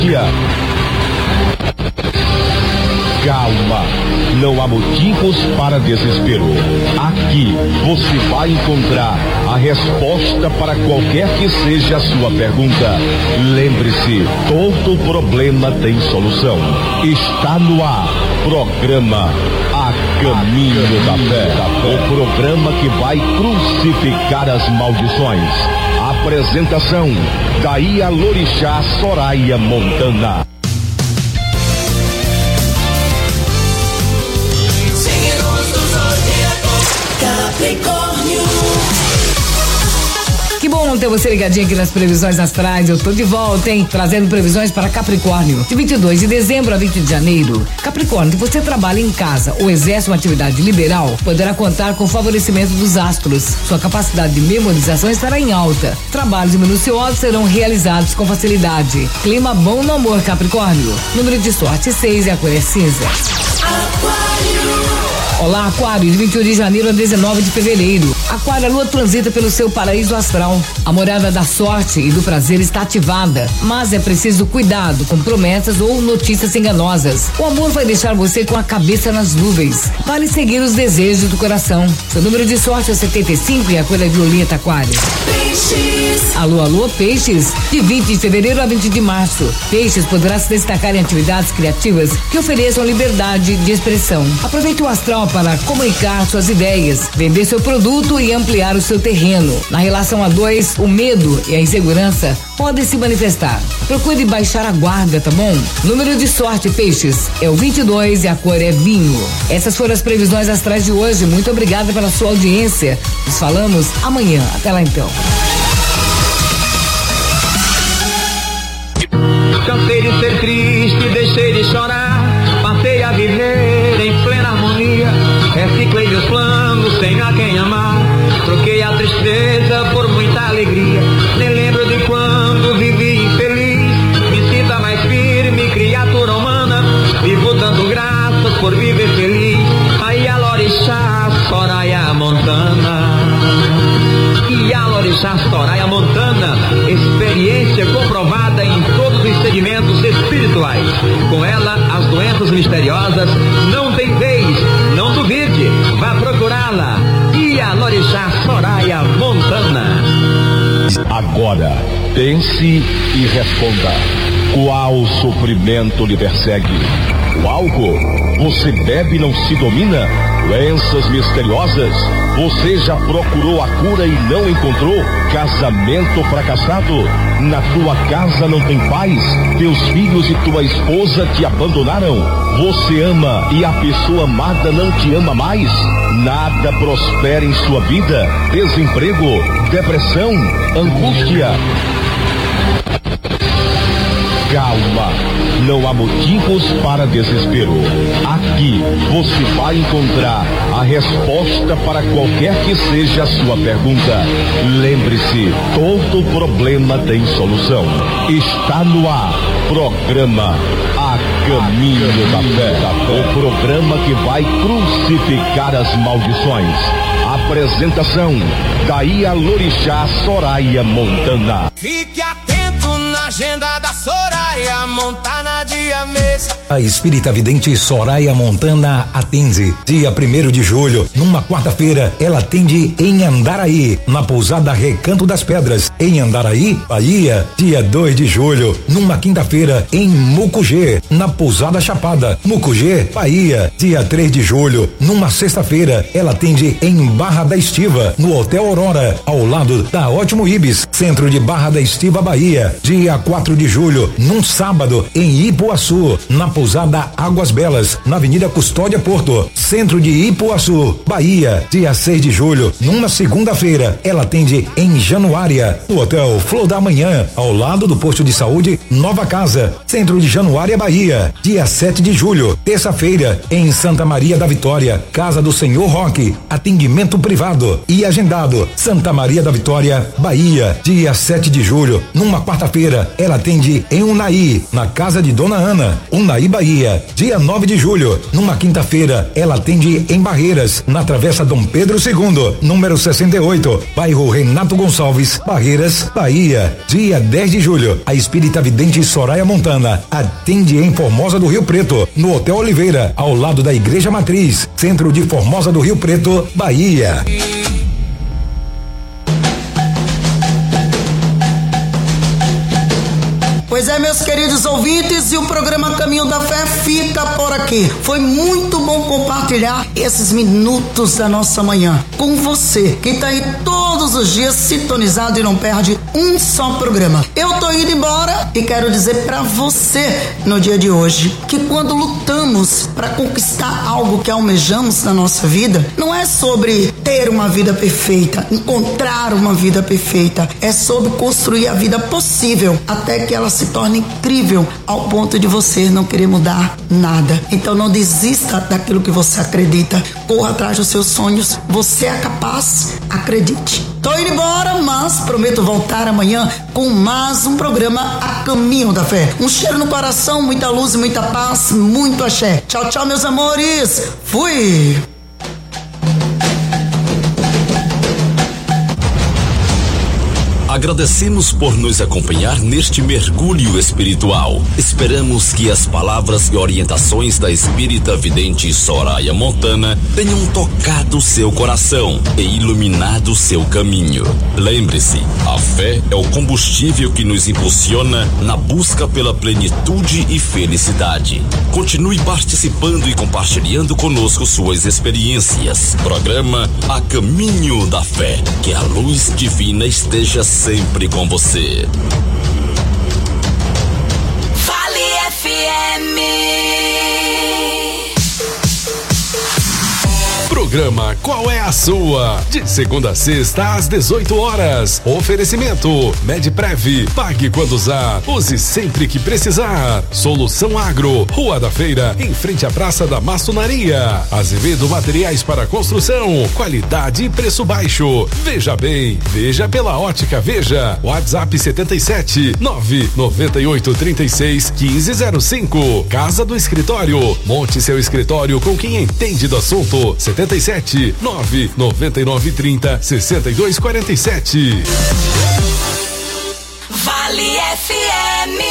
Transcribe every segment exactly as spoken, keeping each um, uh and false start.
Calma, não há motivos para desespero. Aqui você vai encontrar a resposta para qualquer que seja a sua pergunta. Lembre-se, todo problema tem solução. Está no ar, programa A Caminho da Fé, o programa que vai crucificar as maldições. Apresentação, daí a Lorixá Soraya Montana. Que bom ter você ligadinho aqui nas previsões astrais. Eu tô de volta, hein? Trazendo previsões para Capricórnio, de vinte e dois de dezembro a vinte de janeiro. Capricórnio, se você trabalha em casa ou exerce uma atividade liberal, poderá contar com o favorecimento dos astros. Sua capacidade de memorização estará em alta. Trabalhos minuciosos serão realizados com facilidade. Clima bom no amor, Capricórnio. Número de sorte seis e a cor é cinza. Olá, Aquário, de vinte e um de janeiro a dezenove de fevereiro. Aquário, a lua transita pelo seu paraíso astral. A morada da sorte e do prazer está ativada, mas é preciso cuidado com promessas ou notícias enganosas. O amor vai deixar você com a cabeça nas nuvens. Vale seguir os desejos do coração. Seu número de sorte é setenta e cinco e a cor é violeta, Aquário. Peixes. Alô, alô, Peixes, de vinte de fevereiro a vinte de março. Peixes poderá se destacar em atividades criativas que ofereçam liberdade de expressão. Aproveite o astral para comunicar suas ideias, vender seu produto e ampliar o seu terreno. Na relação a dois, o medo e a insegurança podem se manifestar. Procure baixar a guarda, tá bom? Número de sorte, Peixes, é o vinte e dois e a cor é vinho. Essas foram as previsões astrais de hoje. Muito obrigada pela sua audiência. Nos falamos amanhã. Até lá então. Cansei de ser triste, deixei de chorar, passei a viver em plena harmonia, reciclei meus planos sem a quem amar, troquei a tristeza por muita alegria, nem lembro de quando vivi infeliz, me sinta mais firme, criatura humana, vivo dando graças por viver feliz, aí a Lorixá Soraya Montana, e a Lorixá Soraya Montana, experiência comprovada em todos os segmentos espirituais. Com ela, as doenças misteriosas não tem vez. Não duvide, vá procurá-la. E a Lorixá Soraya Montana. Agora, pense e responda. Qual sofrimento lhe persegue? O álcool? Você bebe e não se domina? Doenças misteriosas? Você já procurou a cura e não encontrou? Casamento fracassado? Na tua casa não tem paz? Teus filhos e tua esposa te abandonaram? Você ama e a pessoa amada não te ama mais? Nada prospera em sua vida? Desemprego? Depressão? Angústia? Calma, não há motivos para desespero. Aqui você vai encontrar a resposta para qualquer que seja a sua pergunta. Lembre-se, todo problema tem solução. Está no ar, programa A Caminho da Fé, o programa que vai crucificar as maldições. Apresentação, daí a Lorixá Soraya Montana. Fique atento na agenda da Soraya Montana, dia mês. A espírita vidente Soraya Montana atende dia primeiro de julho, numa quarta-feira. Ela atende em Andaraí, na pousada Recanto das Pedras, em Andaraí, Bahia. Dia dois de julho, numa quinta-feira, em Mucugê, na pousada Chapada, Mucugê, Bahia. Dia três de julho, numa sexta-feira, ela atende em Barra da Estiva, no Hotel Aurora, ao lado da Ótimo Ibis, centro de Barra da Estiva, Bahia. Dia quatro de julho, num sábado, em Ipuaçu, na pousada Águas Belas, na Avenida Custódia Porto, centro de Ipuaçu, Bahia. Dia seis de julho, numa segunda-feira, ela atende em Januária, no Hotel Flor da Manhã, ao lado do posto de saúde Nova Casa, centro de Januária, Bahia. Dia sete de julho, terça-feira, em Santa Maria da Vitória, Casa do Senhor Roque, atendimento privado e agendado, Santa Maria da Vitória, Bahia. Dia sete de julho, numa quarta-feira, ela atende em Unai, na casa de Dona Ana, Unai, Bahia. Dia nove de julho, numa quinta-feira, ela atende em Barreiras, na Travessa Dom Pedro segundo, número sessenta e oito, bairro Renato Gonçalves, Barreiras, Bahia. Dia dez de julho, a espírita vidente Soraya Montana atende em Formosa do Rio Preto, no Hotel Oliveira, ao lado da Igreja Matriz, centro de Formosa do Rio Preto, Bahia. Pois é, meus queridos ouvintes, e o programa Caminho da Fé fica por aqui. Foi muito bom compartilhar esses minutos da nossa manhã com você, que está aí todos os dias sintonizado e não perde um só programa. Eu tô indo embora e quero dizer para você no dia de hoje que quando lutamos para conquistar algo que almejamos na nossa vida, não é sobre ter uma vida perfeita, encontrar uma vida perfeita, é sobre construir a vida possível até que ela se torne incrível ao ponto de você não querer mudar nada. Então não desista daquilo que você acredita, corra atrás dos seus sonhos, você é capaz, acredite. Tô indo embora, mas prometo voltar amanhã com mais um programa A Caminho da Fé. Um cheiro no coração, muita luz e muita paz, muito axé. Tchau, tchau, meus amores. Fui! Agradecemos por nos acompanhar neste mergulho espiritual. Esperamos que as palavras e orientações da espírita vidente Soraya Montana tenham tocado seu coração e iluminado seu caminho. Lembre-se, a fé é o combustível que nos impulsiona na busca pela plenitude e felicidade. Continue participando e compartilhando conosco suas experiências. Programa A Caminho da Fé. Que a luz divina esteja sempre com você. Vale F M. Programa Qual é a Sua? De segunda a sexta às dezoito horas. Oferecimento Medprev. Pague quando usar. Use sempre que precisar. Solução Agro. Rua da Feira, em frente à Praça da Maçonaria. Azevedo Materiais para Construção. Qualidade e preço baixo. Veja bem. Veja pela Ótica Veja. WhatsApp setenta e sete, nove noventa e oito, trinta e seis, quinze zero cinco. Casa do Escritório. Monte seu escritório com quem entende do assunto. setenta e sete, nove noventa e nove, trinta, sessenta e dois, quarenta e sete. Vale F M.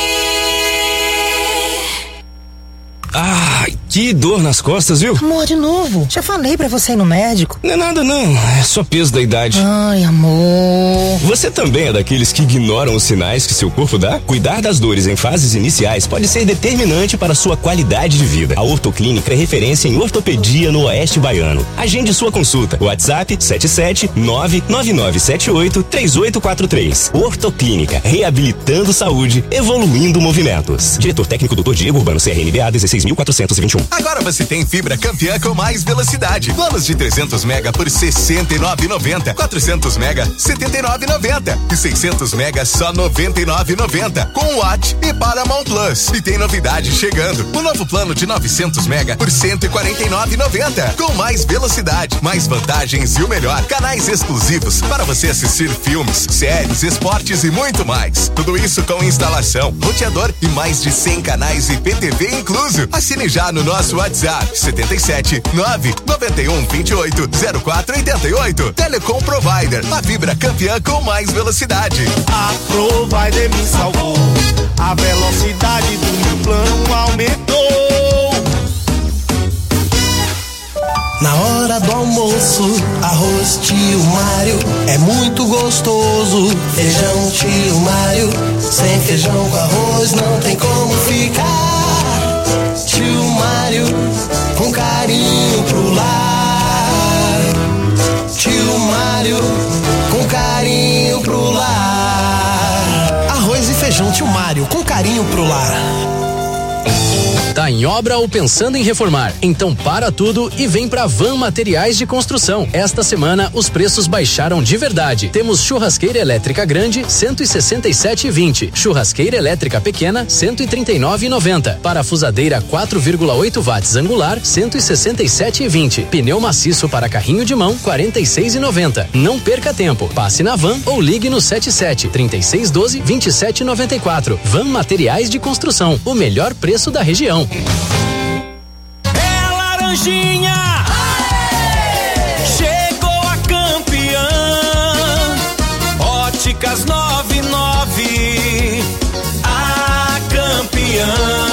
Ai, que dor nas costas, viu? Amor, de novo. Já falei pra você ir no médico. Não é nada não, é só peso da idade. Ai, amor. Você também é daqueles que ignoram os sinais que seu corpo dá? Cuidar das dores em fases iniciais pode ser determinante para a sua qualidade de vida. A Ortoclínica é referência em ortopedia no Oeste Baiano. Agende sua consulta. WhatsApp sete sete, nove nove nove sete oito, três oito quatro três. Ortoclínica, reabilitando saúde, evoluindo movimentos. Diretor técnico doutor Diego Urbano, C R N B A dezesseis mil quatrocentos e vinte e um. Agora você tem fibra campeã com mais velocidade. Planos de trezentos mega por sessenta e nove reais e noventa centavos. quatrocentos mega, setenta e nove reais e noventa centavos. E seiscentos mega só noventa e nove reais e noventa centavos. Com Watt e Paramount Plus. E tem novidade chegando. O novo plano de novecentos mega por cento e quarenta e nove reais e noventa centavos. Com mais velocidade, mais vantagens e o melhor, canais exclusivos para você assistir filmes, séries, esportes e muito mais. Tudo isso com instalação, roteador e mais de cem canais e P T V incluso. Assine já no nosso WhatsApp setenta e sete, nove noventa e um, vinte e oito, zero quatro oitenta e oito. Telecom Provider, a fibra campeã com mais velocidade. A Provider me salvou, a velocidade do meu plano aumentou. Na hora do almoço, arroz tio Mário é muito gostoso. Feijão tio Mário, sem feijão com arroz não tem como ficar. Tio Mário, com carinho pro lar. Tio Mário, com carinho pro lar. Arroz e feijão tio Mário, com carinho pro lar. Tá em obra ou pensando em reformar? Então para tudo e vem pra Van Materiais de Construção. Esta semana os preços baixaram de verdade. Temos churrasqueira elétrica grande cento e sessenta e sete reais e vinte centavos, churrasqueira elétrica pequena cento e trinta e nove reais e noventa centavos, parafusadeira quatro vírgula oito watts angular cento e sessenta e sete reais e vinte centavos, pneu maciço para carrinho de mão quarenta e seis reais e noventa centavos. Não perca tempo. Passe na Van ou ligue no sete sete, trinta e seis, doze, vinte e sete, noventa e quatro. Van Materiais de Construção. O melhor preço preço da região. É Laranjinha! Aê! Chegou a campeã! Óticas noventa e nove, a campeã.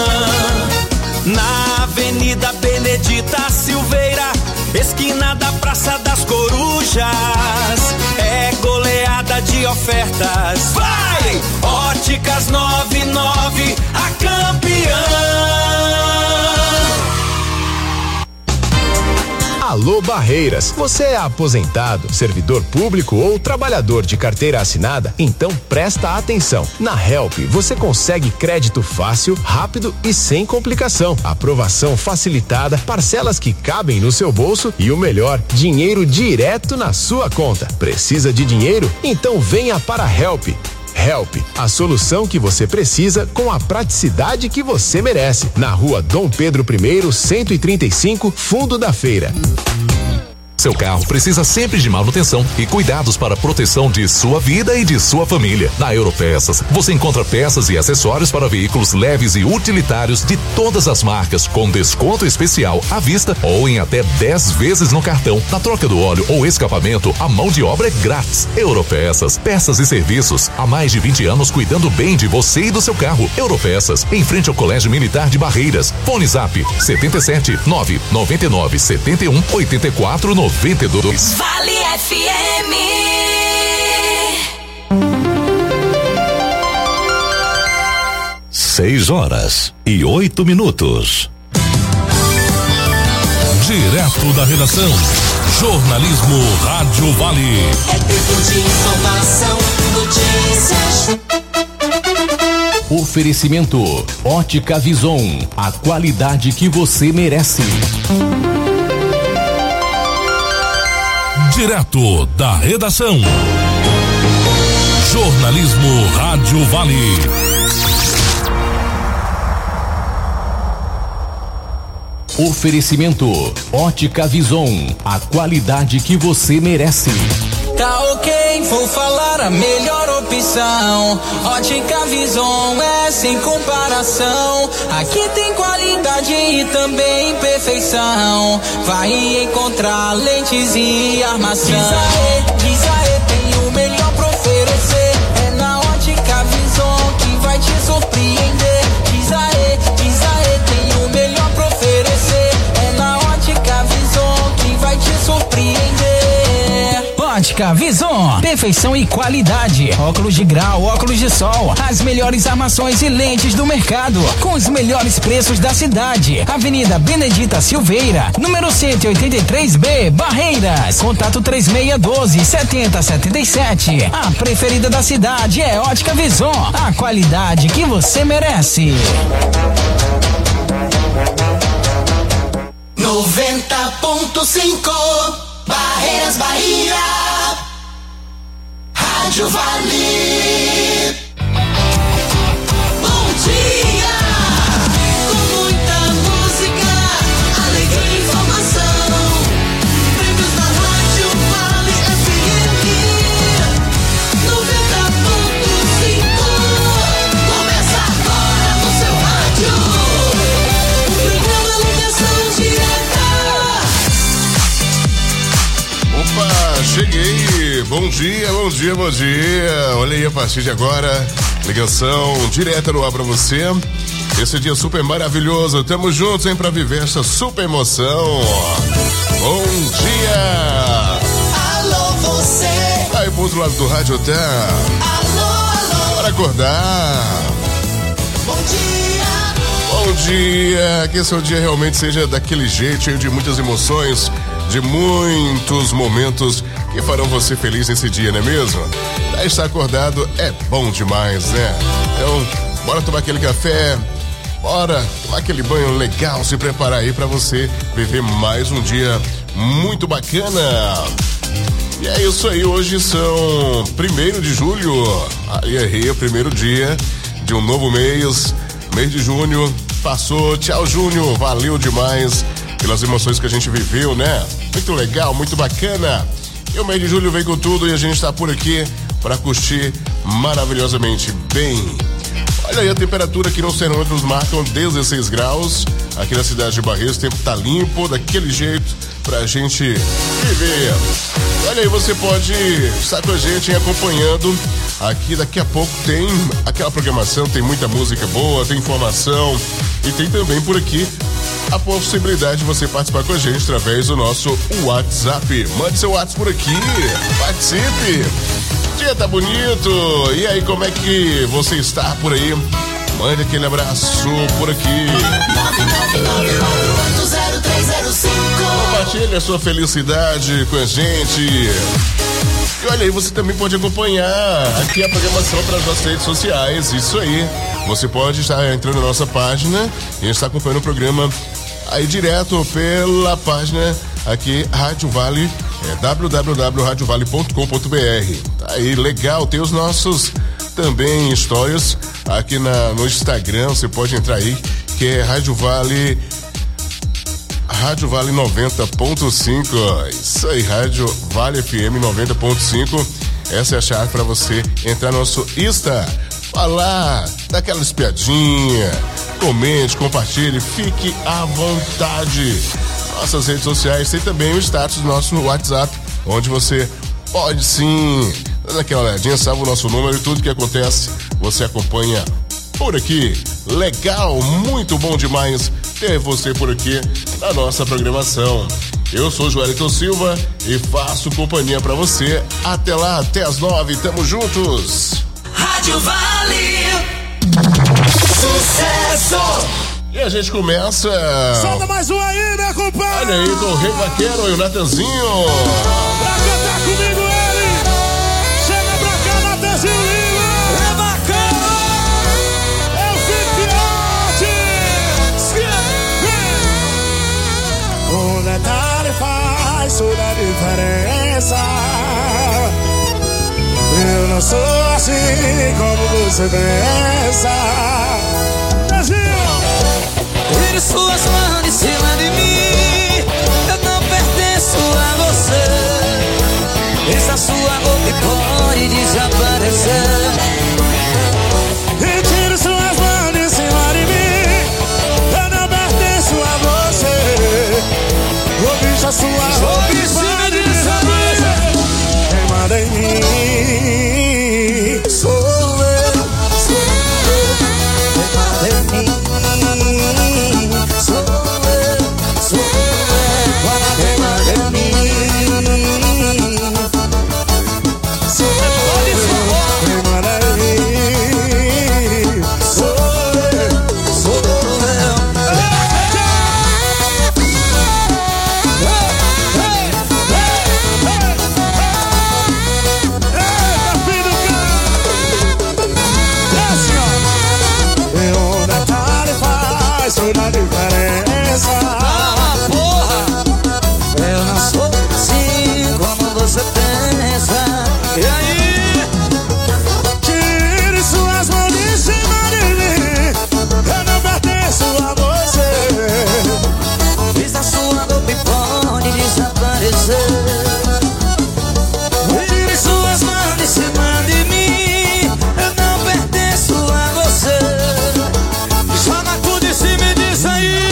Na Avenida Benedita Silveira, esquina da Praça das Corujas, é goleada de ofertas. Vai! Óticas noventa e nove, a campeã. Alô Barreiras, você é aposentado, servidor público ou trabalhador de carteira assinada? Então presta atenção. Na Help você consegue crédito fácil, rápido e sem complicação. Aprovação facilitada, parcelas que cabem no seu bolso e o melhor, dinheiro direto na sua conta. Precisa de dinheiro? Então venha para a Help. Help, a solução que você precisa com a praticidade que você merece. Na rua Dom Pedro I, cento e trinta e cinco, fundo da feira. Seu carro precisa sempre de manutenção e cuidados para a proteção de sua vida e de sua família. Na Europeças, você encontra peças e acessórios para veículos leves e utilitários de todas as marcas, com desconto especial à vista ou em até dez vezes no cartão. Na troca do óleo ou escapamento, a mão de obra é grátis. Europeças, peças e serviços. Há mais de vinte anos cuidando bem de você e do seu carro. Europeças, em frente ao Colégio Militar de Barreiras. Fone Zap setenta e sete, nove nove nove, setenta e um, oitenta e quatro, noventa e dois. Vale F M. Seis horas e oito minutos. Direto da redação, jornalismo Rádio Vale. É tempo de informação, notícias. Oferecimento Ótica Vison, a qualidade que você merece. Direto da redação, jornalismo Rádio Vale. Oferecimento Ótica Vison, a qualidade que você merece. Tá ok, vou falar a melhor opção. Ótica Vison é sem comparação. Aqui tem qualidade e também perfeição. Vai encontrar lentes e armação. Diz aê, diz aê, tem o melhor pra oferecer. É na Ótica Vison que vai te surpreender. Diz aê, diz aê, tem o melhor pra oferecer. É na Ótica Vison que vai te surpreender. Ótica Vison, perfeição e qualidade. Óculos de grau, óculos de sol, as melhores armações e lentes do mercado, com os melhores preços da cidade. Avenida Benedita Silveira, número cento e oitenta e três B, Barreiras. Contato três seis um dois, sete zero sete sete. A preferida da cidade é Ótica Vison, a qualidade que você merece. noventa ponto cinco Barreiras, Bahia. Rádio Vale. Bom dia. Com muita música, alegria e informação. Prêmios da Rádio Vale F M. noventa ponto cinco. Começa agora no seu rádio. O programa Ligação Direta. Opa, cheguei. Bom dia, bom dia, bom dia. Olha aí, a partir de agora, ligação direta no ar pra você. Esse dia super maravilhoso. Tamo juntos, hein, pra viver essa super emoção. Bom dia. Alô, você. Aí pro outro lado do rádio tá. Alô, alô. Bora acordar. Bom dia. Bom dia. Que seu dia realmente seja daquele jeito, cheio de muitas emoções, de muitos momentos que farão você feliz nesse dia, não é mesmo? Já estar acordado é bom demais, né? Então, bora tomar aquele café, bora tomar aquele banho legal, se preparar aí pra você viver mais um dia muito bacana. E é isso aí, hoje são primeiro de julho, aí errei, o primeiro dia de um novo mês, mês de junho, passou, tchau Júnior, valeu demais pelas emoções que a gente viveu, né? Muito legal, muito bacana. E o mês de julho vem com tudo e a gente tá por aqui para curtir maravilhosamente bem. Olha aí, a temperatura aqui nos termômetros marcam dezesseis graus. Aqui na cidade de Barreiros, o tempo tá limpo, daquele jeito pra gente viver. Olha aí, você pode estar com a gente acompanhando. Aqui daqui a pouco tem aquela programação, tem muita música boa, tem informação e tem também por aqui a possibilidade de você participar com a gente através do nosso WhatsApp. Mande seu WhatsApp por aqui, participe. O dia tá bonito. E aí, como é que você está por aí? Mande aquele abraço por aqui. Compartilhe a sua felicidade com a gente. E olha aí, você também pode acompanhar aqui a programação pelas nossas redes sociais. Isso aí. Você pode estar entrando na nossa página e estar acompanhando o programa aí direto pela página aqui, Rádio Vale, é w w w ponto rádio vale ponto com ponto b r. Tá aí, legal, tem os nossos também stories aqui na, no Instagram, você pode entrar aí, que é Rádio Vale, Rádio Vale noventa ponto cinco, isso aí, Rádio Vale F M noventa ponto cinco, essa é a chave para você entrar no nosso Insta, falar, dar aquela espiadinha, comente, compartilhe, fique à vontade. Nossas redes sociais, tem também o status do nosso WhatsApp, onde você pode sim, dando aquela olhadinha, salva o nosso número e tudo que acontece, você acompanha por aqui. Legal, muito bom demais ter você por aqui na nossa programação. Eu sou o Joelito Silva e faço companhia pra você. Até lá, até as nove, tamo juntos. Rádio Vale. Sucesso. E a gente começa. Solta mais um aí, né, compadre? Olha aí, com o Rei Vaqueiro e o Natanzinho. Pra cantar comigo ele. Chega pra cá, Natanzinho Lima. É bacana. É o Fifiote. Um detalhe faz toda a diferença. Eu não sou assim como você pensa. Tire suas mãos de cima de mim. Eu não pertenço a você. Essa sua roupa pode desaparecer. E tire suas mãos de cima de mim. Eu não pertenço a você. Vou deixar sua roupa pode desaparecer. Quem manda em mim sou eu, sou eu. Quem manda em mim sou eu, sou eu. Quem manda em mim sou eu. Quem manda em mim sou eu, sou eu. Toda a diferença. Ah, porra! Eu não sou assim como você pensa. E aí? Tire suas mãos de cima de mim. Eu não pertenço a você. Fiz a sua roupa e pode desaparecer. Tire suas mãos de cima de mim. Eu não pertenço a você. Joga tudo em cima e diz aí.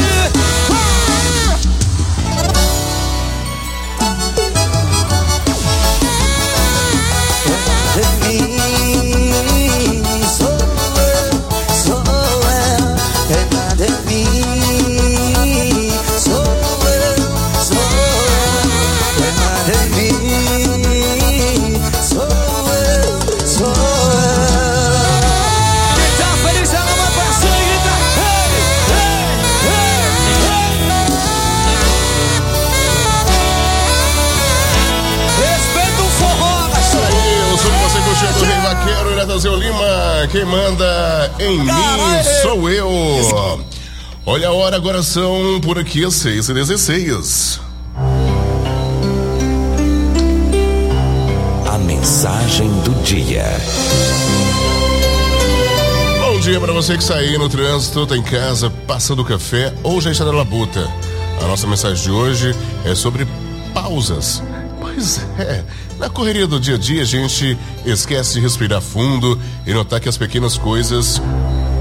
De mim sou eu, sou eu. Tem nada em mim. Sou eu, sou eu. Tem nada em mim. Sou eu, sou eu. Quem tá feliz é uma parceira e grita. Respeita o forró, Isso aí, o som que você curtiu do Rei Vaqueiro e Natanzinho Lima. Quem manda em mim sou eu. Olha a hora, agora são por aqui as seis e dezesseis. A mensagem do dia. Bom dia para você que está aí no trânsito, tá em casa, passando café ou já está na labuta. A nossa mensagem de hoje é sobre pausas. Pois é, na correria do dia a dia a gente esquece de respirar fundo e notar que as pequenas coisas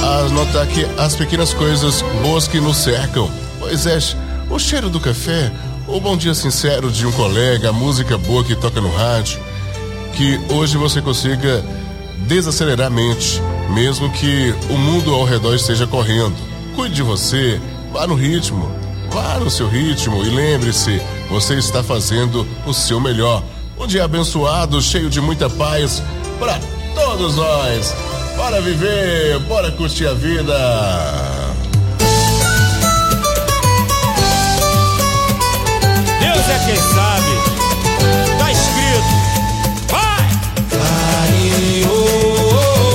a notar que as pequenas coisas boas que nos cercam. Pois é, o cheiro do café, o bom dia sincero de um colega, a música boa que toca no rádio, que hoje você consiga desacelerar a mente, mesmo que o mundo ao redor esteja correndo. Cuide de você, vá no ritmo, vá no seu ritmo e lembre-se, você está fazendo o seu melhor. Um dia abençoado, cheio de muita paz para todos nós. Bora viver, bora curtir a vida. Deus é quem sabe. Tá escrito. Vai! Clareou.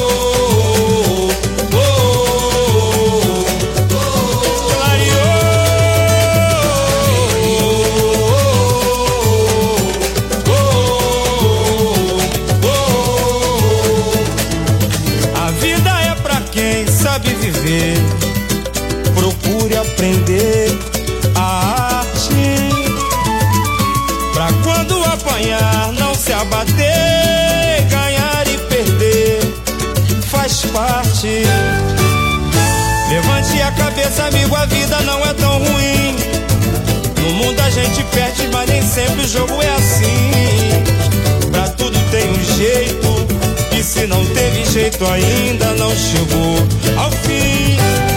Procure aprender a arte, pra quando apanhar não se abater. Ganhar e perder faz parte. Levante a cabeça, amigo, a vida não é tão ruim. No mundo a gente perde, mas nem sempre o jogo é assim. Pra tudo tem um jeito, e se não teve jeito ainda não chegou ao fim.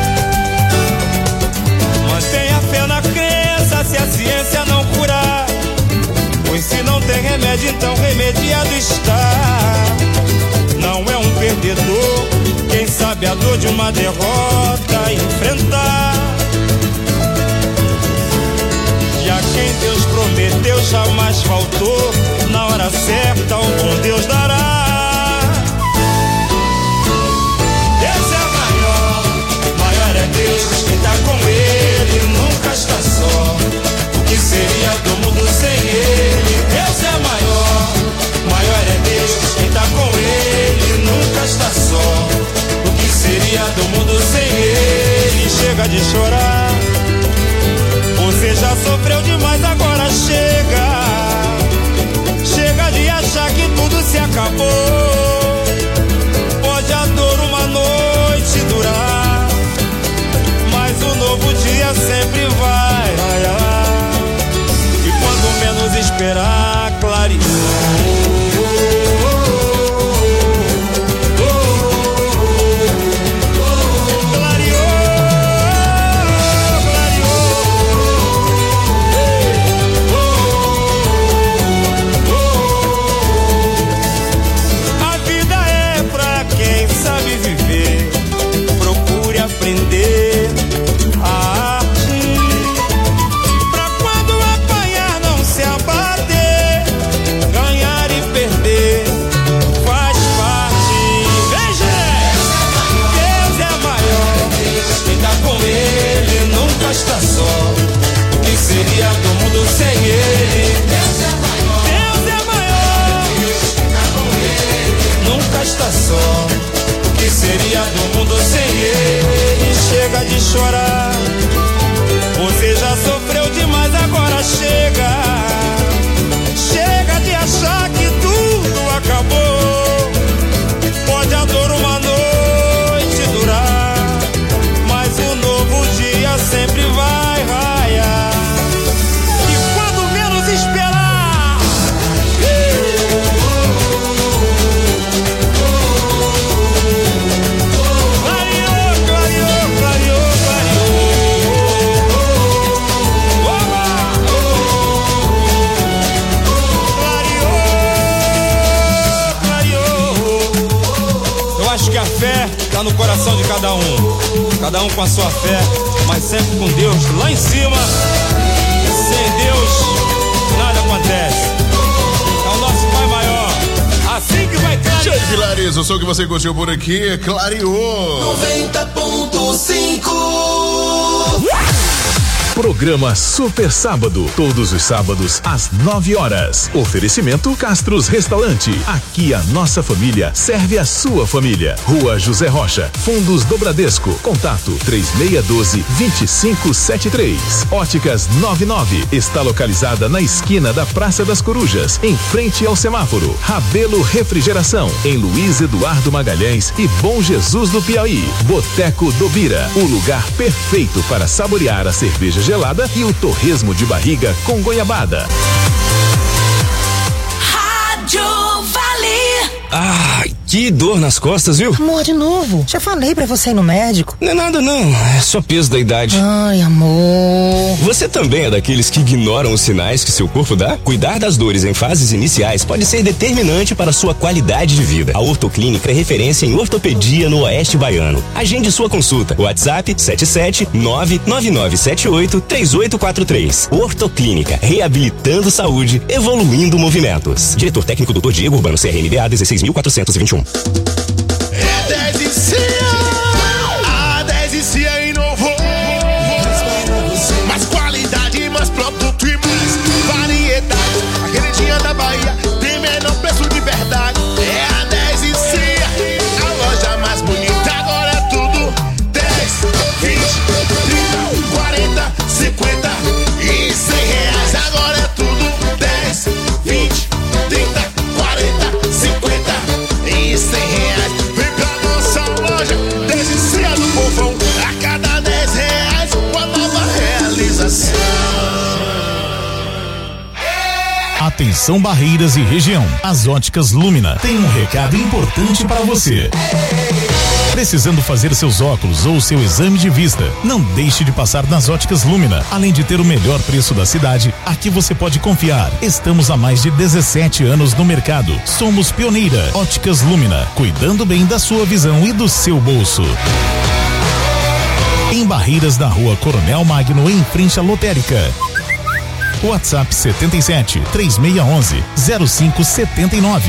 Mantenha fé na crença se a ciência não curar, pois se não tem remédio então remediado está. Não é um perdedor quem sabe a dor de uma derrota enfrentar. E a quem Deus prometeu jamais faltou, na hora certa o bom Deus dará. Deus, quem tá com ele nunca está só. O que seria do mundo sem ele? Deus é maior, maior é Deus, quem tá com ele nunca está só. O que seria do mundo sem ele? Chega de chorar, você já sofreu demais, agora chega. Chega de achar que tudo se acabou. Pode a dor uma noite durar, mas o novo dia sempre vai raiar. E quando menos esperar, clareou. A vida é pra quem sabe viver. Procure aprender a arte, pra quando apanhar não se abater. Ganhar e perder faz parte. Veja, Deus é maior, quem tá com ele nunca está só. O que seria do mundo sem ele? Deus é maior, Deus é maior, quem tá com ele nunca está só. O que seria do mundo sem ele? Chega de chorar, você já sofreu demais, agora chega. Chega de achar que tudo acabou. Pode a dor uma noite durar, mas o novo dia sempre vai raiar. E quando menos esperar, clareou, clareou, clareou, clareou, clareou. Eu acho que a fé está no coração de cada um, cada um com a sua fé, mas sempre com Deus lá em cima. Sem Deus nada acontece. É o nosso Pai maior, assim que vai clarear. Cheio de Pilares, o som que você curtiu por aqui, clareou. noventa ponto cinco. Programa Super Sábado, todos os sábados às nove horas. Oferecimento Castros Restaurante. Aqui a nossa família serve a sua família. Rua José Rocha, Fundos do Bradesco. Contato três seis um dois, dois cinco sete três. Óticas noventa e nove está localizada na esquina da Praça das Corujas, em frente ao semáforo. Rabelo Refrigeração, em Luiz Eduardo Magalhães e Bom Jesus do Piauí. Boteco do Bira, o lugar perfeito para saborear a cerveja gelada e o torresmo de barriga com goiabada. Rádio Vale. Ai, que dor nas costas, viu? Amor, de novo. Já falei pra você ir no médico. Não é nada não, é só peso da idade. Ai, amor. Você também é daqueles que ignoram os sinais que seu corpo dá? Cuidar das dores em fases iniciais pode ser determinante para sua qualidade de vida. A Ortoclínica é referência em ortopedia no Oeste Baiano. Agende sua consulta. WhatsApp sete sete nove nove nove sete oito três oito quatro três. Ortoclínica, reabilitando saúde, evoluindo movimentos. Diretor técnico doutor Diego Urbano, C R M B A dezesseis mil quatrocentos e vinte e um. É dez e C A, a dez e C A inovou. Mais qualidade, mais produto e mais variedade. A queridinha da Bahia tem menor preço de verdade. É a dez e C A, a loja mais bonita. Agora é tudo dez, vinte, trinta, quarenta, cinquenta e cem reais. Agora é tudo dez, vinte, trinta, quarenta, cinquenta e cem reais. Vem pra nossa loja, dez e C A do povão. A cada dez reais, uma nova realização. Atenção Barreiras e região. As Óticas Lumina tem um recado importante para você. Precisando fazer seus óculos ou seu exame de vista? Não deixe de passar nas Óticas Lumina. Além de ter o melhor preço da cidade, aqui você pode confiar. Estamos há mais de dezessete anos no mercado. Somos pioneira. Óticas Lumina, cuidando bem da sua visão e do seu bolso. Em Barreiras, na Rua Coronel Magno, em frente à lotérica. WhatsApp setenta e sete, três seis um um, zero cinco sete nove.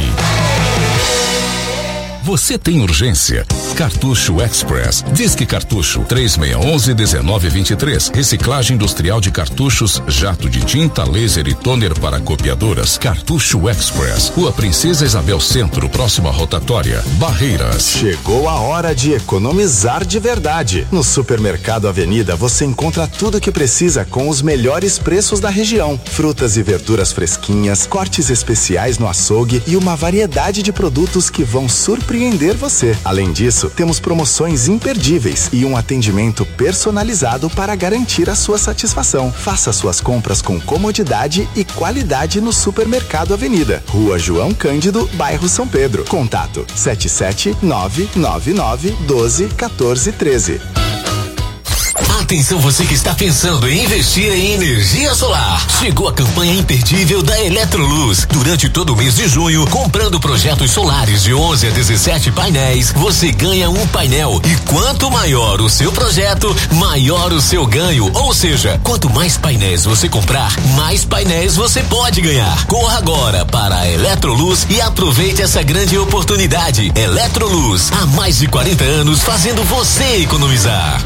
Você tem urgência? Cartucho Express. Disque Cartucho três seis um um, um nove dois três. Reciclagem industrial de cartuchos, jato de tinta, laser e toner para copiadoras. Cartucho Express. Rua Princesa Isabel Centro, próxima rotatória. Barreiras. Chegou a hora de economizar de verdade. No Supermercado Avenida você encontra tudo o que precisa com os melhores preços da região. Frutas e verduras fresquinhas, cortes especiais no açougue e uma variedade de produtos que vão surpreender você. Além disso, temos promoções imperdíveis e um atendimento personalizado para garantir a sua satisfação. Faça suas compras com comodidade e qualidade no Supermercado Avenida, Rua João Cândido, bairro São Pedro. Contato sete sete nove nove nove um dois um quatro um três. Atenção você que está pensando em investir em energia solar. Chegou a campanha imperdível da Eletroluz. Durante todo o mês de junho, comprando projetos solares de onze a dezessete painéis, você ganha um painel. E quanto maior o seu projeto, maior o seu ganho. Ou seja, quanto mais painéis você comprar, mais painéis você pode ganhar. Corra agora para a Eletroluz e aproveite essa grande oportunidade. Eletroluz, há mais de quarenta anos fazendo você economizar.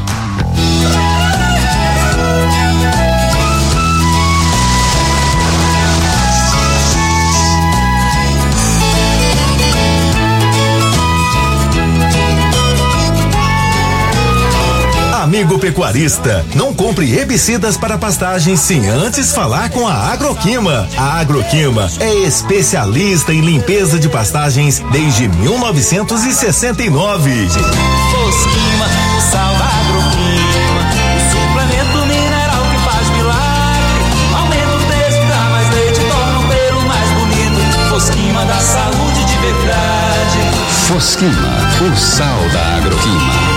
Amigo pecuarista, não compre herbicidas para pastagens sem antes falar com a Agroquima. A Agroquima é especialista em limpeza de pastagens desde mil novecentos e sessenta e nove. Fosquima, o sal da Agroquima, o suplemento mineral que faz milagre. Aumenta o texto, dá mais leite, torna o pelo mais bonito. Fosquima da saúde de verdade. Fosquima, o sal da Agroquima.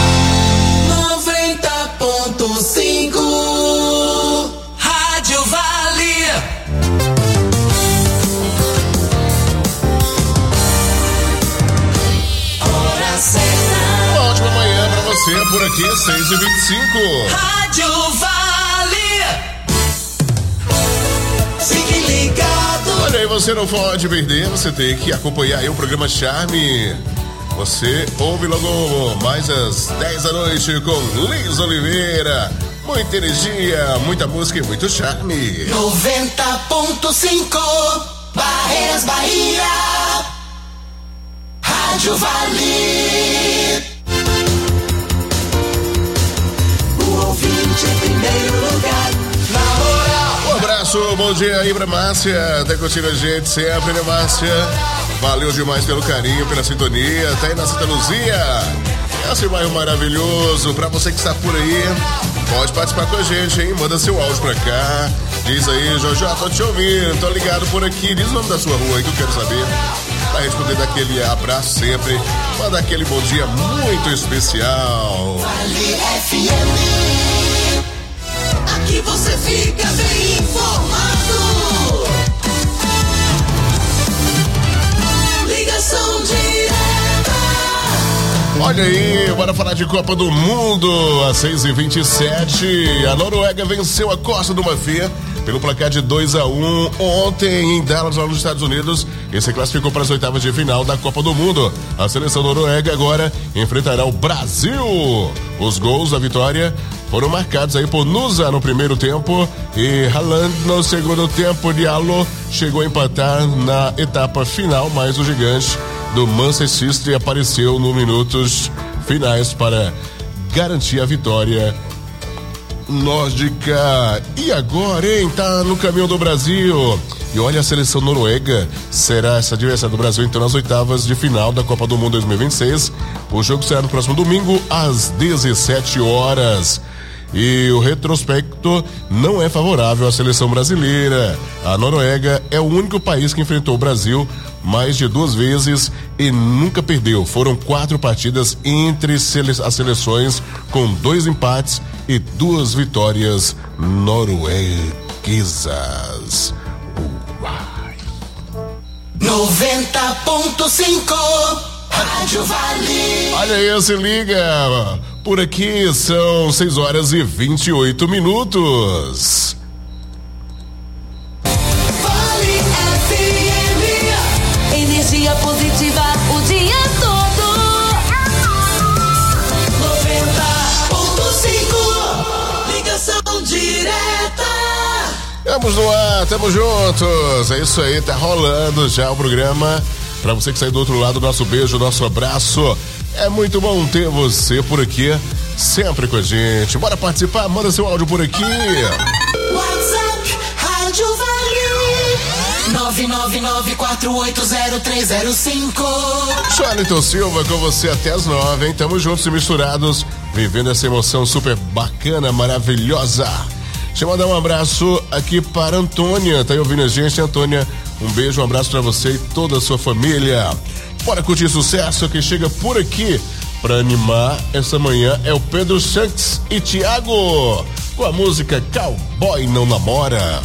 cinco Rádio Vale. Hora certa. Ótima manhã pra você, por aqui, seis e vinte e cinco. Rádio Vale. Fique ligado. Olha aí, você não pode perder, você tem que acompanhar aí o programa Charme. Você ouve logo mais às dez da noite com Liz Oliveira. Muita energia, muita música e muito charme. noventa ponto cinco Barreiras Bahia. Rádio Vale. O ouvinte em primeiro lugar. Na hora. Um abraço, bom dia aí pra Márcia. Tá curtindo a gente sempre, né, Márcia? Valeu demais pelo carinho, pela sintonia. Tá aí na Santa Luzia. Esse bairro maravilhoso. Pra você que está por aí, pode participar com a gente, hein? Manda seu áudio pra cá. Diz aí, Jojo, tô te ouvindo, tô ligado por aqui. Diz o nome da sua rua aí que eu quero saber. Pra gente poder dar aquele abraço sempre. Mandar aquele bom dia muito especial. Vale F M. Aqui você fica bem informado. Ligação direta. Olha aí, bora falar de Copa do Mundo. Às seis e vinte e sete, a Noruega venceu a Costa do Marfim pelo placar de dois a um ontem em Dallas, lá nos Estados Unidos, e se classificou para as oitavas de final da Copa do Mundo. A seleção noruega agora enfrentará o Brasil. Os gols da vitória foram marcados aí por Nusa no primeiro tempo e Haaland no segundo tempo. Diallo chegou a empatar na etapa final, mas o gigante do Manchester City apareceu nos minutos finais para garantir a vitória nórdica. E agora, hein? Tá no caminho do Brasil. E olha, a seleção noruega será essa adversária do Brasil então nas oitavas de final da Copa do Mundo dois mil e vinte e seis. O jogo será no próximo domingo às dezessete horas. E o retrospecto não é favorável à seleção brasileira. A Noruega é o único país que enfrentou o Brasil mais de duas vezes e nunca perdeu. Foram quatro partidas entre as seleções, com dois empates e duas vitórias norueguesas. noventa ponto cinco Rádio Vale. Olha aí, se liga. Por aqui são seis horas e vinte e oito minutos. Vale F M. Energia positiva o dia todo. noventa ponto cinco Ligação direta. Estamos no ar, estamos juntos. É isso aí, tá rolando já o programa. Pra você que sai do outro lado, nosso beijo, nosso abraço. É muito bom ter você por aqui, sempre com a gente. Bora participar, manda seu áudio por aqui. WhatsApp Rádio Vale nove nove nove quatro oito zero três zero cinco. Charlton Silva com você até as nove, hein? Tamo juntos e misturados, vivendo essa emoção super bacana, maravilhosa. Deixa eu mandar um abraço aqui para a Antônia, tá aí ouvindo a gente, Antônia? Um beijo, um abraço pra você e toda a sua família. Bora curtir sucesso, que chega por aqui pra animar essa manhã é o Pedro Santos e Thiago, com a música Cowboy Não Namora.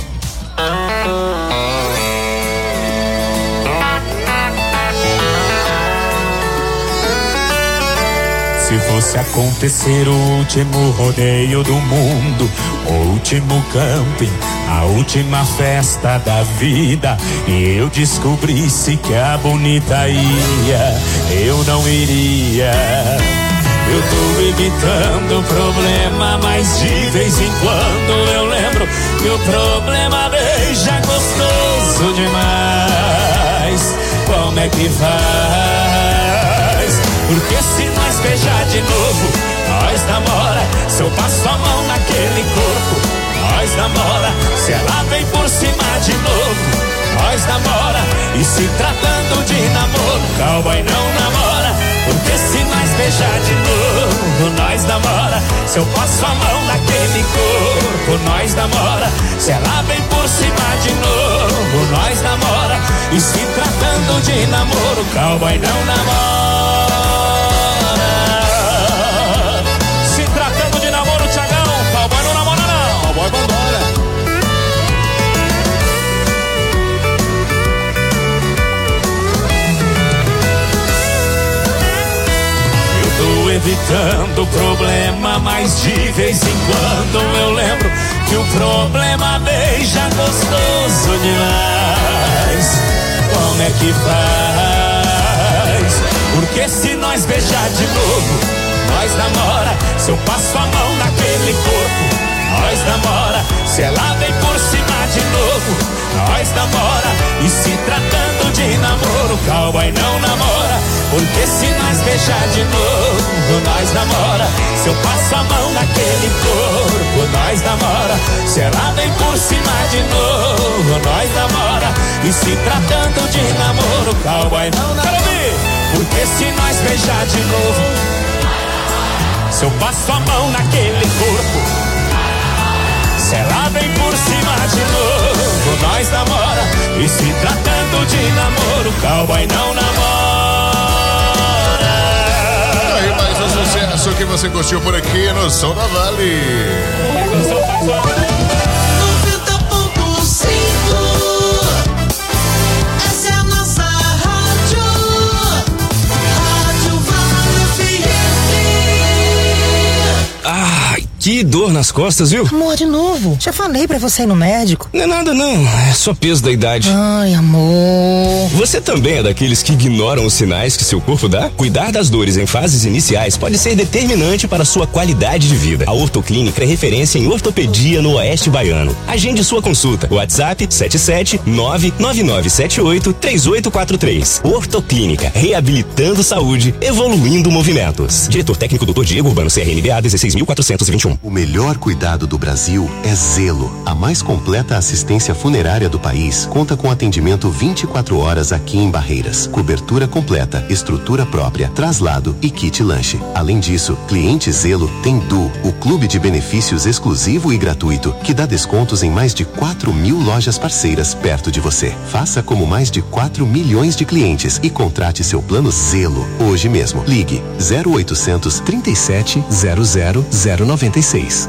Se fosse acontecer o último rodeio do mundo, o último camping, a última festa da vida, e eu descobrisse que a bonita ia, eu não iria. Eu tô evitando o problema, mas de vez em quando eu lembro que o problema beija gostoso demais. Como é que faz? Porque se nós beijar de novo, nós namora. Se eu passo a mão naquele corpo, nós namora. Se ela vem por cima de novo, nós namora. E se tratando de namoro, cowboy não namora. Porque se nós beijar de novo, nós namora. Se eu passo a mão naquele corpo, nós namora. Se ela vem por cima de novo, nós namora. E se tratando de namoro, cowboy não namora. Se tratando de namoro, Thiagão, cowboy não namora não. Cowboy vambora. Tô evitando o problema, mas de vez em quando eu lembro que o problema beija gostoso demais. Como é que faz? Porque se nós beijar de novo, nós namora. Se eu passo a mão naquele corpo, namora, se ela vem por cima de novo, nós namora. E se tratando de namoro, cowboy não namora, porque se nós beijar de novo, nós namora. Se eu passo a mão naquele corpo, nós namora. Se ela vem por cima de novo, nós namora. E se tratando de namoro, cowboy não namora, porque se nós beijar de novo, se eu passo a mão naquele corpo, se ela vem por cima de novo, nós namora. E se tratando de namoro, cowboy não namora. E aí, mais um sucesso que você curtiu por aqui no Som da Vale. noventa ponto cinco. Essa é a nossa rádio. Rádio Vale F M. Ai, que dor nas costas, viu? Amor, de novo. Já falei pra você ir no médico. Não é nada não, é só peso da idade. Ai, amor. Você também é daqueles que ignoram os sinais que seu corpo dá? Cuidar das dores em fases iniciais pode ser determinante para a sua qualidade de vida. A Ortoclínica é referência em ortopedia no Oeste Baiano. Agende sua consulta. WhatsApp sete sete nove nove nove sete oito três oito quatro três. Ortoclínica, reabilitando saúde, evoluindo movimentos. Diretor técnico doutor Diego Urbano, C R M B A dezesseis mil quatrocentos e vinte e um. O melhor cuidado do Brasil é Zelo. A mais completa assistência funerária do país conta com atendimento vinte e quatro horas aqui em Barreiras. Cobertura completa, estrutura própria, traslado e kit lanche. Além disso, cliente Zelo tem Du, o clube de benefícios exclusivo e gratuito, que dá descontos em mais de quatro mil lojas parceiras perto de você. Faça como mais de quatro milhões de clientes e contrate seu plano Zelo hoje mesmo. Ligue zero oitocentos trinta e sete zero zero zero noventa e seis.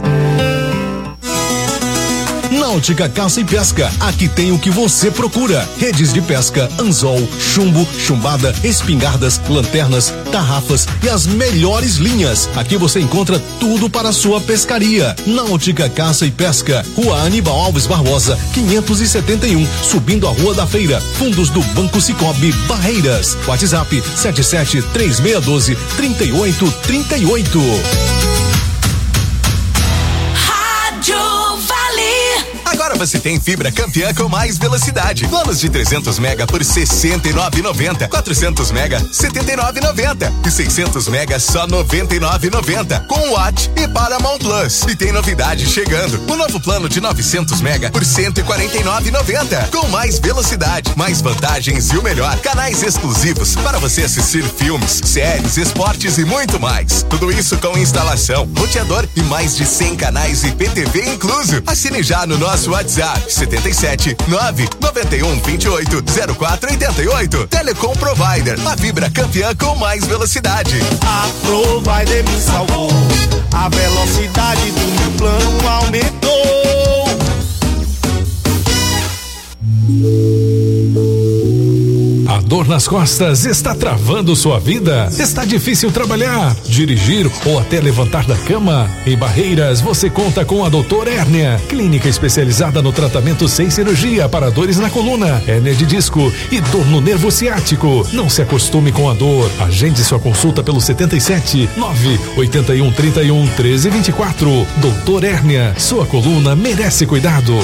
Náutica Caça e Pesca, aqui tem o que você procura: redes de pesca, anzol, chumbo, chumbada, espingardas, lanternas, tarrafas e as melhores linhas. Aqui você encontra tudo para a sua pescaria. Náutica Caça e Pesca, Rua Aníbal Alves Barbosa, quinhentos e setenta e um, subindo a Rua da Feira, fundos do Banco Cicobi, Barreiras. WhatsApp sete sete três seis um dois três oito três oito. Agora você tem fibra campeã com mais velocidade. Planos de trezentos mega por sessenta e nove reais e noventa centavos. quatrocentos mega, setenta e nove reais e noventa centavos. E seiscentos mega, só noventa e nove reais e noventa centavos. Com Watt e Paramount Plus. E tem novidade chegando. O novo plano de novecentos mega por cento e quarenta e nove reais e noventa centavos. Com mais velocidade, mais vantagens e o melhor, canais exclusivos para você assistir filmes, séries, esportes e muito mais. Tudo isso com instalação, roteador e mais de cem canais e P T V incluso. Assine já no nosso WhatsApp setenta e sete nove noventa e um vinte e oito zero quatro oitenta e oito. Telecom Provider, a fibra campeã com mais velocidade. A Provider me salvou, a velocidade do meu plano aumentou. A dor nas costas está travando sua vida? Está difícil trabalhar, dirigir ou até levantar da cama? Em Barreiras, você conta com a doutor Hérnia, clínica especializada no tratamento sem cirurgia para dores na coluna, hérnia de disco e dor no nervo ciático. Não se acostume com a dor. Agende sua consulta pelo setenta e sete nove oitenta e um trinta e um treze vinte e quatro. doutor Hérnia, sua coluna merece cuidado.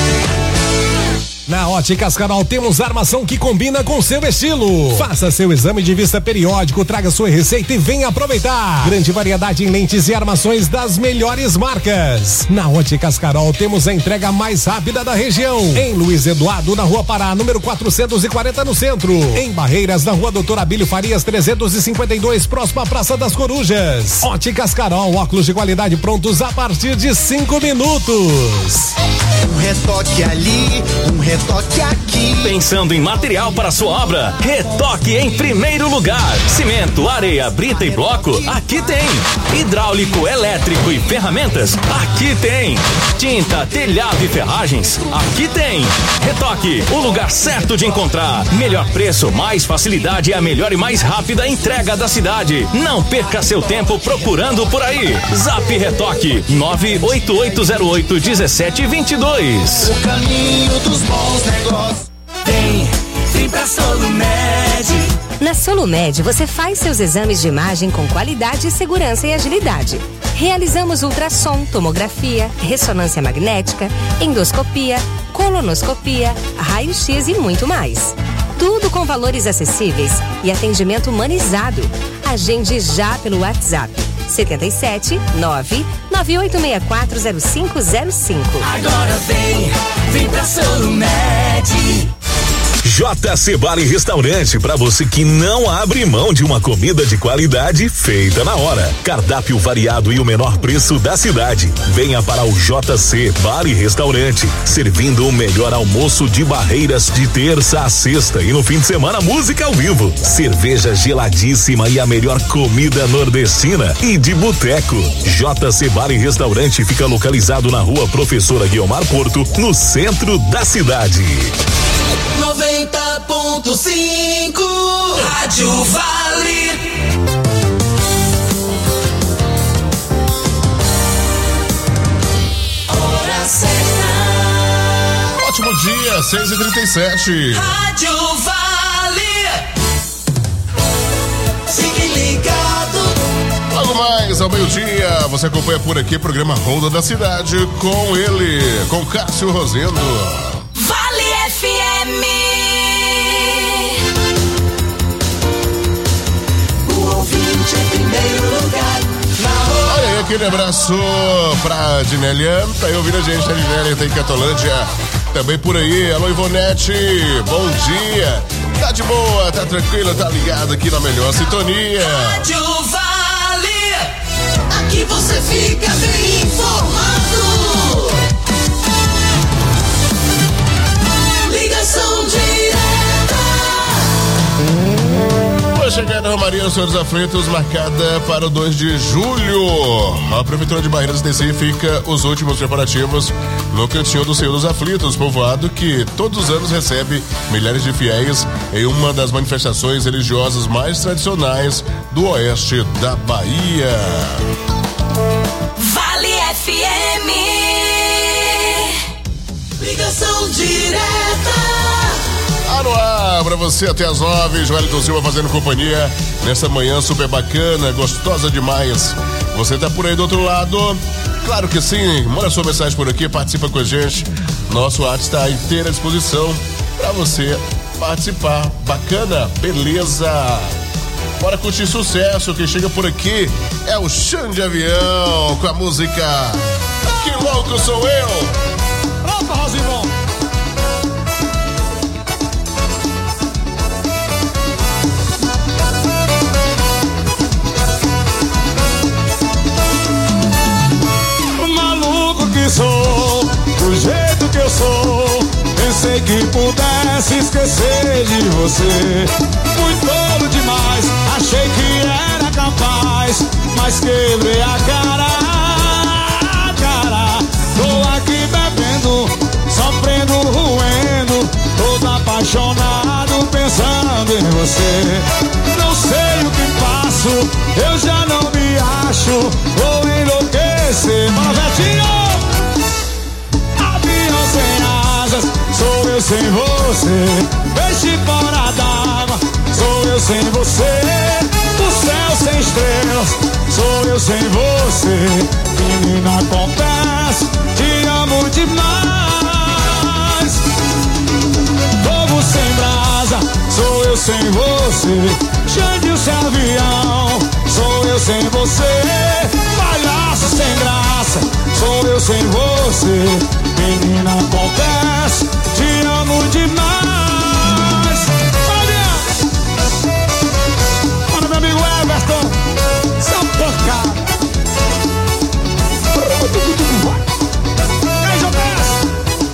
Na Óticas Carol temos armação que combina com seu estilo. Faça seu exame de vista periódico, traga sua receita e venha aproveitar. Grande variedade em lentes e armações das melhores marcas. Na Óticas Carol temos a entrega mais rápida da região. Em Luiz Eduardo, na Rua Pará, número quatrocentos e quarenta no centro. Em Barreiras, na Rua Doutor Abílio Farias trezentos e cinquenta e dois, próximo à Praça das Corujas. Óticas Carol, óculos de qualidade prontos a partir de cinco minutos. Um retoque ali, um retoque aqui. Pensando em material para sua obra? Retoque em primeiro lugar. Cimento, areia, brita e bloco? Aqui tem. Hidráulico, elétrico e ferramentas? Aqui tem. Tinta, telhado e ferragens? Aqui tem. Retoque, o lugar certo de encontrar. Melhor preço, mais facilidade e a melhor e mais rápida entrega da cidade. Não perca seu tempo procurando por aí. Zap Retoque nove oito oito zero oito um sete dois dois. O caminho dos bons negócios. Vem, vem pra Solumed. Na Solumed, você faz seus exames de imagem com qualidade, segurança e agilidade. Realizamos ultrassom, tomografia, ressonância magnética, endoscopia, colonoscopia, raio-x e muito mais. Tudo com valores acessíveis e atendimento humanizado. Agende já pelo WhatsApp setenta e sete nove nove oito seis quatro zero cinco zero cinco. Agora vem, vem pra Solumed. J C Bar e Restaurante, para você que não abre mão de uma comida de qualidade feita na hora. Cardápio variado e o menor preço da cidade. Venha para o J C Bar e Restaurante, servindo o melhor almoço de Barreiras de terça a sexta e no fim de semana música ao vivo. Cerveja geladíssima e a melhor comida nordestina e de boteco. J C Bar e Restaurante fica localizado na Rua Professora Guiomar Porto, no centro da cidade. noventa ponto cinco Rádio Vale. Hora certa. Ótimo dia, seis e trinta e sete. Rádio Vale. Fique ligado. Logo mais ao meio-dia, você acompanha por aqui o programa Ronda da Cidade com ele, com Cássio Rosendo. Vale F M. O ouvinte em primeiro lugar. Olha aí, aquele abraço pra Dinélia. Tá aí ouvindo a gente, a Dinélia tá em Catolândia. Também por aí, alô Ivonete, bom dia. Tá de boa, tá tranquila, tá ligado aqui na melhor sintonia. Rádio Vale. Aqui você fica bem informado. Ligação direta. Vai chegar na Romaria Senhor dos Aflitos, marcada para o dois de julho. A Prefeitura de Barreiras intensifica os últimos preparativos no Cantinho do Senhor dos Aflitos, povoado que todos os anos recebe milhares de fiéis em uma das manifestações religiosas mais tradicionais do oeste da Bahia. Vale F M. Ligação direta. Tá no ar pra você até as nove, Joelito Silva fazendo companhia nessa manhã super bacana, gostosa demais. Você tá por aí do outro lado? Claro que sim, manda sua mensagem por aqui, participa com a gente. Nosso WhatsApp está à inteira disposição pra você participar. Bacana, beleza? Bora curtir sucesso, quem chega por aqui é o Xande Avião com a música Que Louco Sou Eu. Pronto, Rosimon. Que sou, do jeito que eu sou, pensei que pudesse esquecer de você. Fui tolo demais, achei que era capaz, mas quebrei a cara, a cara. Tô aqui bebendo, sofrendo, roendo, todo apaixonado pensando em você. Não sei o que faço, eu já não me acho, vou enlouquecer. Bora, Betinho! Sem asas, sou eu sem você. Peixe fora d'água, sou eu sem você. Do céu sem estrelas, sou eu sem você. Menina, confesso, te amo demais. Fogo sem brasa, sou eu sem você. Xande sem avião, sou eu sem você. Palhaço sem graça, sou eu sem você. Menina, confesso, te amo demais. Olha, meu amigo Everton, seu porcado. E aí, J S?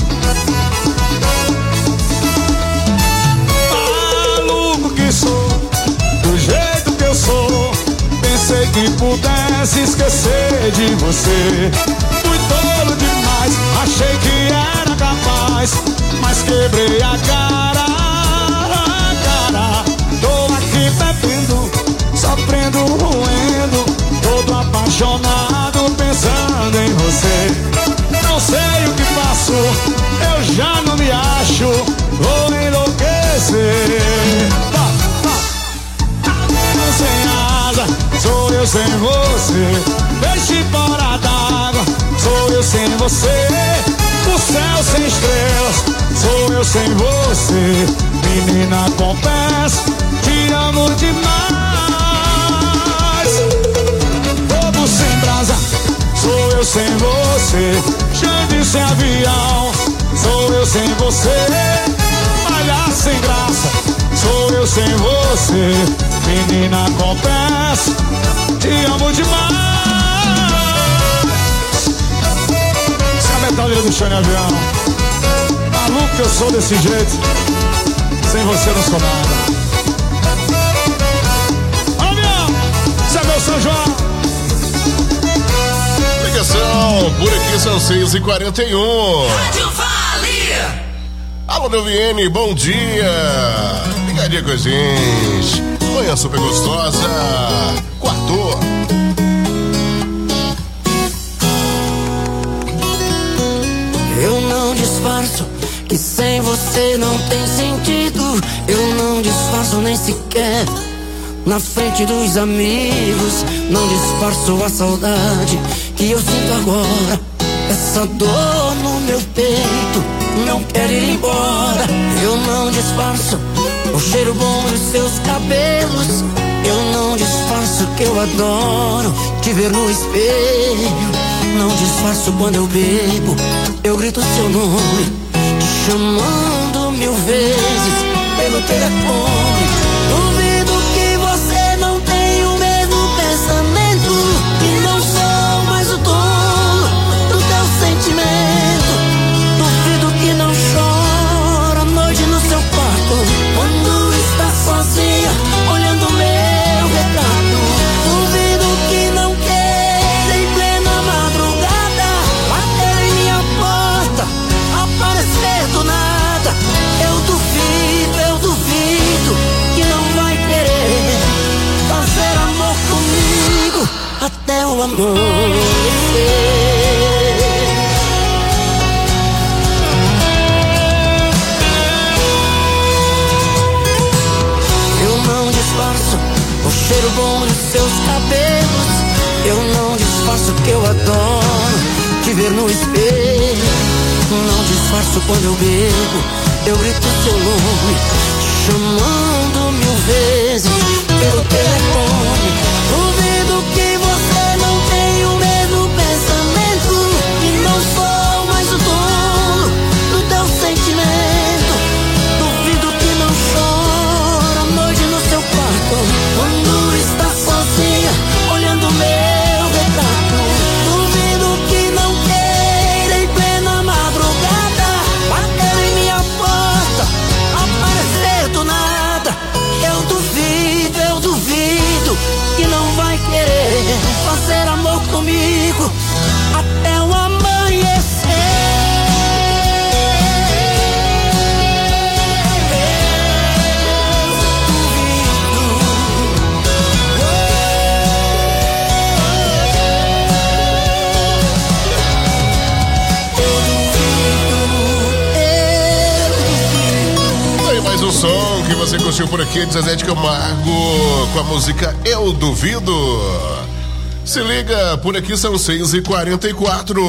Maluco que sou, do jeito que eu sou, pensei que pudesse esquecer de você. Fui tolo demais, achei que era capaz, mas quebrei a cara, a cara. Tô aqui bebendo, sofrendo, roendo, todo apaixonado pensando em você. Não sei o que faço, eu já não me acho, vou enlouquecer. Tá, tá. eu sem você, peixe fora d'água. Sou eu sem você, o céu sem estrelas. Sou eu sem você, menina com pés. Te amo demais. Fogo sem brasa. Sou eu sem você, Xande sem avião. Sou eu sem você, malhar sem graça. Sou eu sem você, menina com pés. Te amo demais. Essa é a metaleira do Xande Avião. Maluco que eu sou desse jeito. Sem você não sou nada. Avião, esse é meu São João. Ligação, por aqui são seis e quarenta e um. Rádio Vale. Alô, Neuviene, bom dia. Ligadinha com a gente. Manhã super gostosa. Quarto. Eu não disfarço que sem você não tem sentido. Eu não disfarço nem sequer na frente dos amigos. Não disfarço a saudade que eu sinto agora. Essa dor no meu peito não quer ir embora. Eu não disfarço o cheiro bom dos seus cabelos. Eu não disfarço que eu adoro te ver no espelho. Não disfarço quando eu bebo, eu grito seu nome, te chamando mil vezes pelo telefone. Duvido que você não tem o mesmo pensamento, que não sou mais o dono do teu sentimento. Duvido que não chora à noite no seu quarto, quando está sozinha olhando meu retrato. Duvido que não queira em plena madrugada bater em minha porta, aparecer do nada. Eu duvido, eu duvido que não vai querer fazer amor comigo até o amanhecer. Eu não disfarço o cheiro bom dos seus cabelos. Eu não disfarço que eu adoro te ver no espelho. Não disfarço quando eu bebo, eu grito seu nome, te chamando mil vezes pelo telefone. Duvido que você não tem o mesmo pensamento, que não sou mais o dono do teu sentimento. Duvido que não chora à noite no seu quarto, quando está sozinha olhando meu retrato. Duvido que não queira em plena madrugada bater em minha porta, aparecer do nada. Eu duvido, eu duvido que não vai querer fazer amor comigo até o amanhecer. Aí mais um som que você curtiu por aqui, Zezé de Camargo, com a música Eu Duvido. Se liga, por aqui são seis e quarenta e quatro.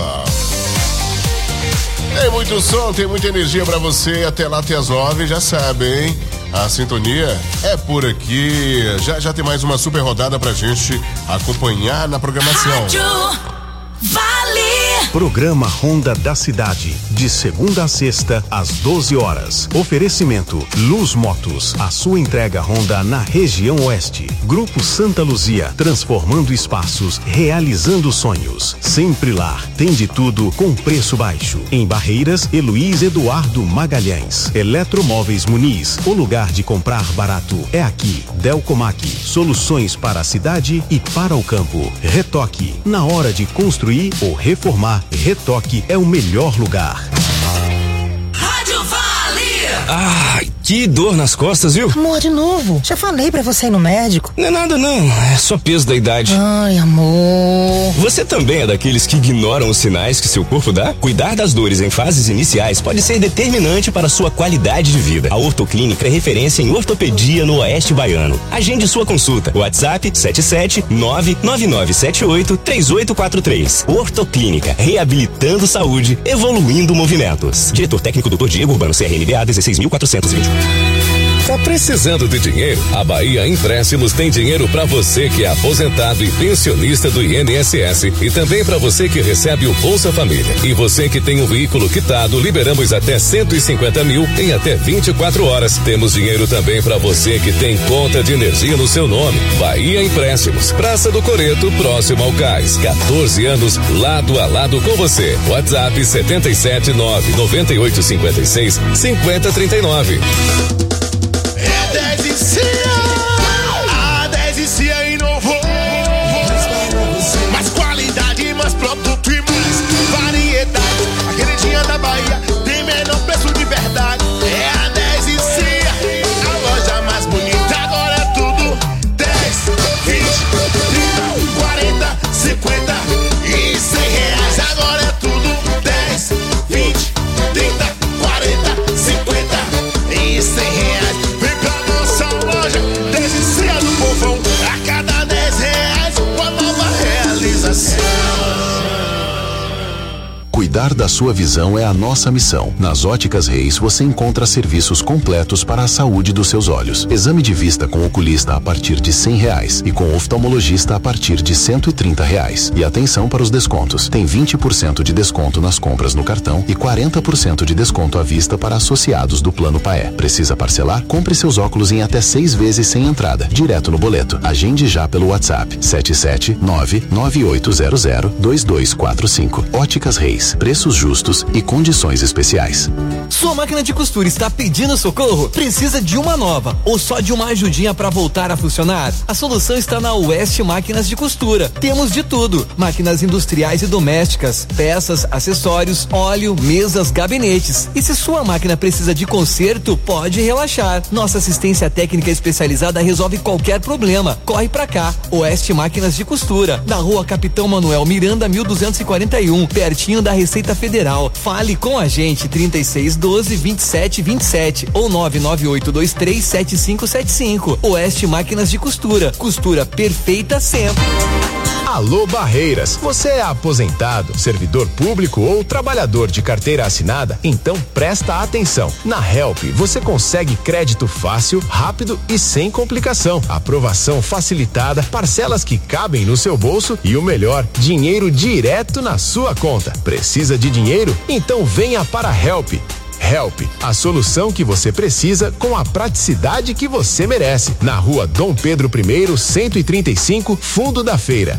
Tem muito som, tem muita energia pra você. Até lá até as nove, já sabe, hein? A sintonia é por aqui. Já já tem mais uma super rodada pra gente acompanhar na programação. Rádio Vale. Programa Honda da Cidade, de segunda a sexta, às doze horas. Oferecimento Luz Motos, a sua entrega Honda na região oeste. Grupo Santa Luzia, transformando espaços, realizando sonhos. Sempre lá, tem de tudo com preço baixo. Em Barreiras, Heloís Eduardo Magalhães. Eletromóveis Muniz, o lugar de comprar barato é aqui. Delcomac, soluções para a cidade e para o campo. Retoque, na hora de construir ou reformar, Retoque é o melhor lugar. Rádio Vale. Ai, Que dor nas costas, viu? Amor, de novo. Já falei pra você ir no médico. Não é nada não, é só peso da idade. Ai, amor. Você também é daqueles que ignoram os sinais que seu corpo dá? Cuidar das dores em fases iniciais pode ser determinante para a sua qualidade de vida. A Ortoclínica é referência em ortopedia no Oeste Baiano. Agende sua consulta. WhatsApp sete sete nove nove nove sete oito três oito quatro três. Ortoclínica, reabilitando saúde, evoluindo movimentos. Diretor técnico doutor Diego Urbano, C R N B A dezesseis mil quatrocentos e vinte e um. Tá precisando de dinheiro? A Bahia Empréstimos tem dinheiro para você que é aposentado e pensionista do I N S S e também para você que recebe o Bolsa Família. E você que tem um veículo quitado, liberamos até cento e cinquenta mil em até vinte e quatro horas. Temos dinheiro também para você que tem conta de energia no seu nome. Bahia Empréstimos, Praça do Coreto, próximo ao Cais. quatorze anos lado a lado com você. WhatsApp sete sete nove nove oito cinco seis cinco zero três nove. É dez e Cia, a dez e Cia inovou. Mais qualidade, mais produto e mais variedade. A queridinha da Bahia tem menor preço de verdade. É a dez e Cia, a loja mais bonita. Agora é tudo dez, vinte, trinta, quarenta, cinquenta e cem reais. Agora é tudo dez, vinte, trinta, quarenta, cinquenta e cem reais. Vem pra nossa loja, dez e Cia do povão. A cada dez reais, uma nova realização. Cuidar da sua visão é a nossa missão. Nas Óticas Reis você encontra serviços completos para a saúde dos seus olhos. Exame de vista com oculista a partir de cem reais e com oftalmologista a partir de cento e trinta reais. E atenção para os descontos. Tem vinte por cento de desconto nas compras no cartão e quarenta por cento de desconto à vista para associados do Plano Paé. Precisa parcelar? Compre seus óculos em até seis vezes sem entrada, direto no boleto. Agende já pelo WhatsApp sete sete nove nove oito zero zero dois dois quatro cinco. Óticas Reis. Preços justos e condições especiais. Sua máquina de costura está pedindo socorro? Precisa de uma nova ou só de uma ajudinha para voltar a funcionar? A solução está na Oeste Máquinas de Costura. Temos de tudo: máquinas industriais e domésticas, peças, acessórios, óleo, mesas, gabinetes. E se sua máquina precisa de conserto, pode relaxar. Nossa assistência técnica especializada resolve qualquer problema. Corre pra cá. Oeste Máquinas de Costura, na Rua Capitão Manuel Miranda, mil duzentos e quarenta e um, pertinho da Receita Federal. Fale com a gente, trinta e seis doze, vinte e sete vinte e sete ou nove nove oito dois três sete cinco sete cinco. Oeste Máquinas de Costura, costura perfeita sempre. Alô Barreiras, você é aposentado, servidor público ou trabalhador de carteira assinada? Então presta atenção. Na Help você consegue crédito fácil, rápido e sem complicação. Aprovação facilitada, parcelas que cabem no seu bolso e o melhor, dinheiro direto na sua conta. Precisa de dinheiro? Então venha para a Help. Help, a solução que você precisa com a praticidade que você merece. Na Rua Dom Pedro I, cento e trinta e cinco, Fundo da Feira.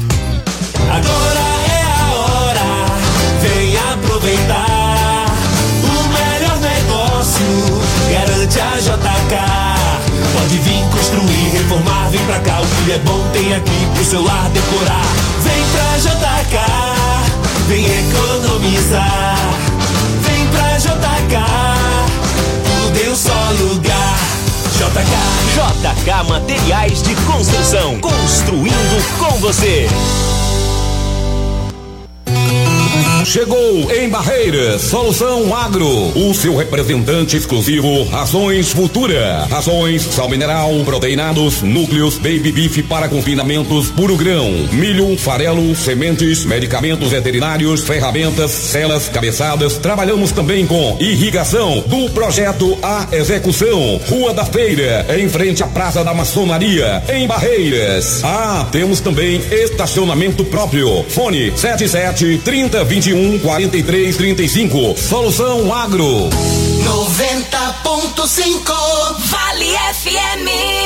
Agora é a hora, vem aproveitar. O melhor negócio garante a J K. Pode vir construir, reformar, vem pra cá. O que é bom tem aqui pro seu lar decorar. Vem pra J K, vem economizar. Vem pra J K, tudo em um só lugar. J K. J K Materiais de Construção. Construindo com você. Chegou em Barreiras, Solução Agro, o seu representante exclusivo Rações Futura. Rações, sal mineral, proteinados, núcleos, baby beef para confinamentos, puro grão, milho, farelo, sementes, medicamentos veterinários, ferramentas, celas, cabeçadas. Trabalhamos também com irrigação, do projeto à execução. Rua da Feira, em frente à Praça da Maçonaria, em Barreiras. Ah, temos também estacionamento próprio. Fone sete sete, trinta, vinte e um, quarenta e três, trinta e cinco. Solução Agro. noventa ponto cinco Vale F M.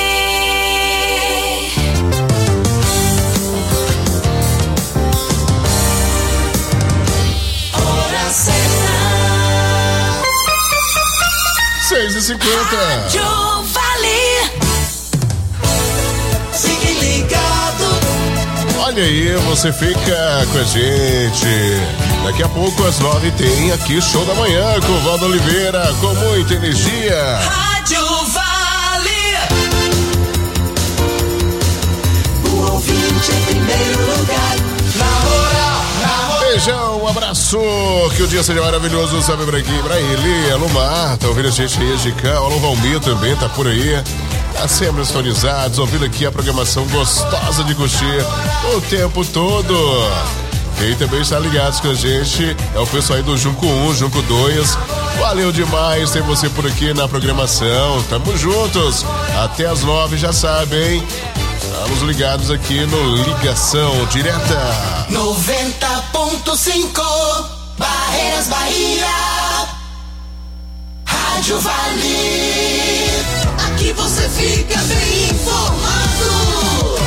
Hora certa. seis e cinquenta. Rádio Vale. Fique ligado. Olha aí, você fica com a gente Daqui a pouco, às nove, tem aqui Show da Manhã com o Valdo Oliveira, com muita energia. Rádio Vale. O ouvinte em primeiro lugar. Na hora, na hora. Beijão, um abraço, que o dia seja maravilhoso, sabe pra aqui, pra ele, alô Mar, tá ouvindo a gente aí de cá, alô Valmir também, tá por aí, tá sempre sintonizados, ouvindo aqui a programação gostosa de curtir o tempo todo. Quem também está ligados com a gente é o pessoal aí do Junco um, Junco dois, valeu demais ter você por aqui na programação, tamo juntos, até as nove, já sabem. Estamos ligados aqui no Ligação Direta. noventa ponto cinco Barreiras Bahia. Rádio Vale. Aqui você fica bem informado.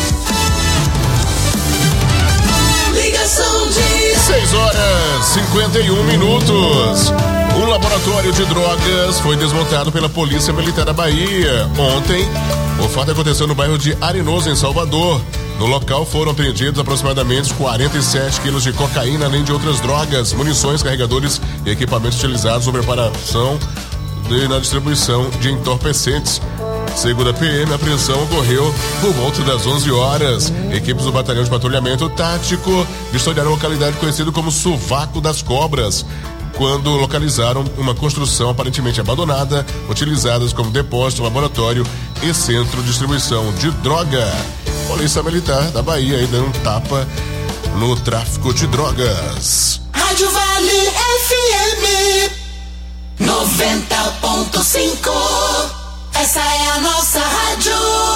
Ligação de seis horas e cinquenta e um minutos. Um laboratório de drogas foi desmontado pela Polícia Militar da Bahia. Ontem, o fato aconteceu no bairro de Arenoso, em Salvador. No local foram apreendidos aproximadamente quarenta e sete quilos de cocaína, além de outras drogas, munições, carregadores e equipamentos utilizados na preparação e na distribuição de entorpecentes. Segundo a P M, a apreensão ocorreu por volta das onze horas. Equipes do Batalhão de Patrulhamento Tático vistoriaram a localidade conhecida como Sovaco das Cobras, quando localizaram uma construção aparentemente abandonada, utilizadas como depósito, laboratório e centro de distribuição de droga. Polícia Militar da Bahia aí dando um tapa no tráfico de drogas. Rádio Vale F M noventa ponto cinco. Essa é a nossa rádio.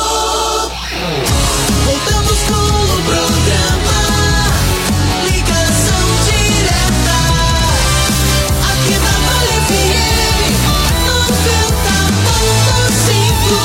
Voltamos com o programa Ligação Direta. Aqui na Vale F M noventa ponto cinco.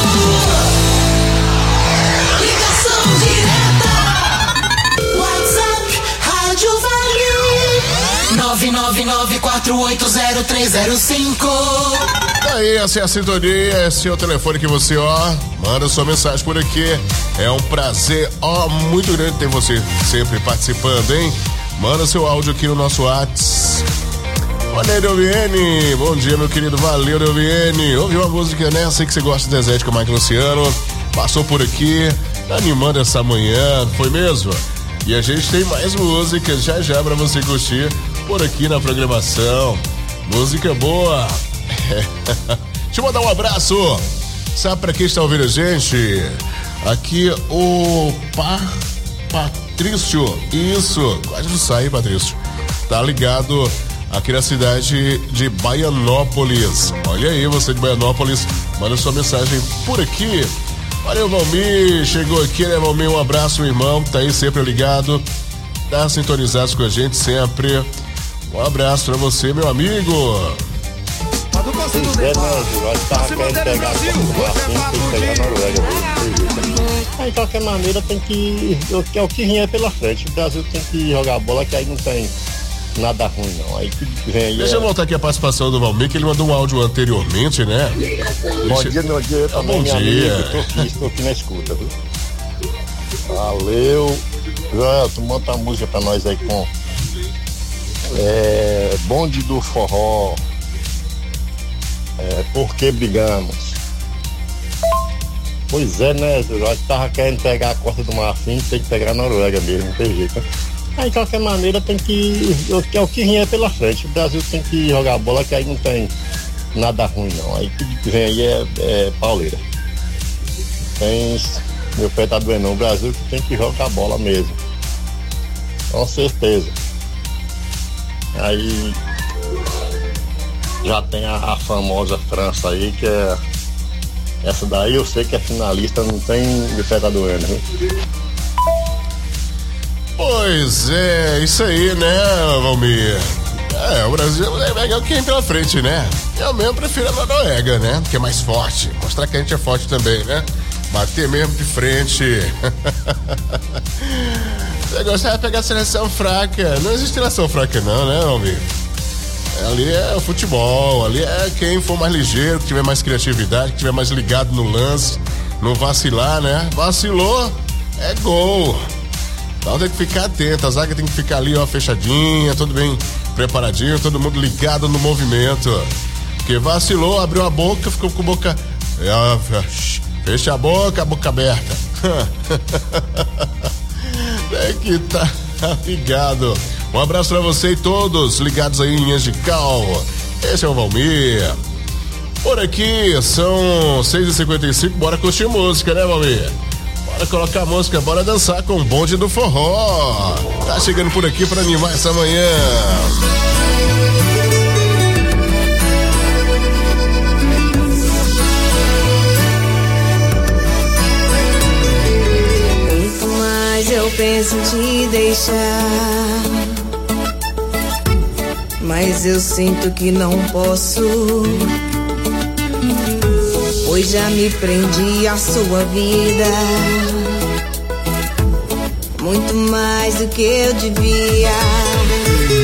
Ligação Direta. WhatsApp Rádio Vale nove nove nove quatro oito zero três zero cinco. Aí, essa é a sintonia, esse é o telefone que você, ó, manda sua mensagem por aqui. É um prazer, ó, muito grande ter você sempre participando, hein? Manda seu áudio aqui no nosso WhatsApp. Olha aí, Delviene, bom dia, meu querido, valeu, Delviene. Ouviu a música, né? Sei que você gosta de Zezé de Camargo e Luciano, passou por aqui, animando essa manhã, foi mesmo? E a gente tem mais músicas já já pra você curtir por aqui na programação. Música boa. Deixa eu mandar um abraço. Sabe pra quem está ouvindo a gente? Aqui o Pa, Patrício. Isso, quase não sai, Patrício. Tá ligado aqui na cidade de Baianópolis. Olha aí, você de Baianópolis, manda sua mensagem por aqui. Valeu, Valmir, chegou aqui, né, Valmir? Um abraço, meu irmão, tá aí sempre ligado, tá sintonizado com a gente sempre. Um abraço pra você, meu amigo. É, não, nós tava querendo pegar assim, tem que pegar na Noruega. Aí, de qualquer maneira, tem que. É o que vinha pela frente. O Brasil tem que jogar a bola, que aí não tem nada ruim, não. Aí que vem aí. Deixa é... eu voltar aqui a participação do Valmir, que ele mandou um áudio anteriormente, né? Bom dia, meu dia. Ah, bom dia. Amigo, tô aqui, estou aqui na escuta, viu? Valeu. Joel, tu monta a música pra nós aí com. É. Bonde do Forró. É, por que brigamos? Pois é, né? Eu tava querendo pegar a Costa do Marfim, tem que pegar a Noruega mesmo, não tem jeito, né? Aí, de qualquer maneira, tem que. É o que vinha pela frente. O Brasil tem que jogar a bola, que aí não tem nada ruim, não. Aí que vem aí é, é pauleira. Tem. Meu pé tá doendo, não. O Brasil que tem que jogar a bola mesmo. Com certeza. Aí. Já tem a, a famosa França aí, que é. Essa daí eu sei que é finalista, não tem de pé tá doendo, viu? Pois é, isso aí, né, Valmir? É, o Brasil é o que vem pela frente, né? Eu mesmo prefiro a Noruega, né? Que é mais forte. Mostrar que a gente é forte também, né? Bater mesmo de frente. Você gostava de pegar a seleção fraca. Não existe seleção fraca não, né, Valmir? Ali é o futebol, ali é quem for mais ligeiro, que tiver mais criatividade, que tiver mais ligado no lance, não vacilar, né? Vacilou, é gol. Então tem que ficar atento, a zaga tem que ficar ali, ó, fechadinha, tudo bem preparadinho, todo mundo ligado no movimento. Porque vacilou, abriu a boca, ficou com a boca. Fecha a boca, a boca aberta. Tem que tá ligado. Um abraço pra você e todos ligados aí em Angical. Esse é o Valmir. Por aqui são seis e cinquenta e cinco, bora curtir música, né, Valmir? Bora colocar música, bora dançar com o bonde do forró. Tá chegando por aqui pra animar essa manhã. Quanto mais eu penso em te deixar, mas eu sinto que não posso, pois já me prendi à sua vida, muito mais do que eu devia.